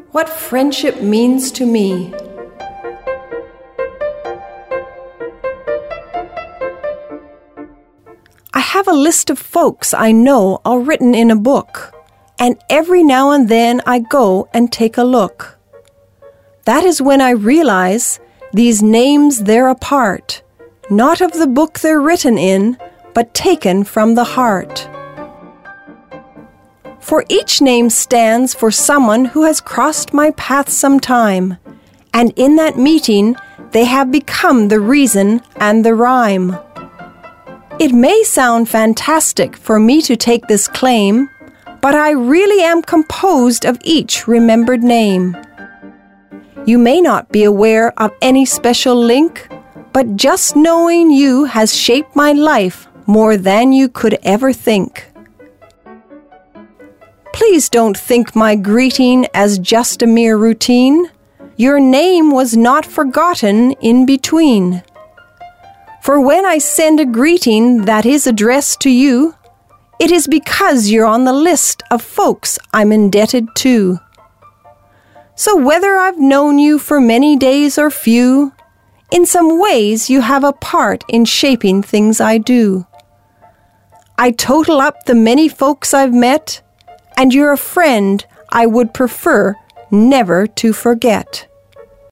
What friendship means to me. I have a list of folks I know all written in a book, and every now and then I go and take a look. That is when I realize these names they're a part, not of the book they're written in, but taken from the heart. For each name stands for someone who has crossed my path sometime, and in that meeting they have become the reason and the rhyme. It may sound fantastic for me to take this claim, but I really am composed of each remembered name. You may not be aware of any special link, but just knowing you has shaped my life more than you could ever think. Please don't think my greeting as just a mere routine. Your name was not forgotten in between. For when I send a greeting that is addressed to you, it is because you're on the list of folks I'm indebted to. So whether I've known you for many days or few, in some ways you have a part in shaping things I do. I total up the many folks I've met, and you're a friend I would prefer never to forget.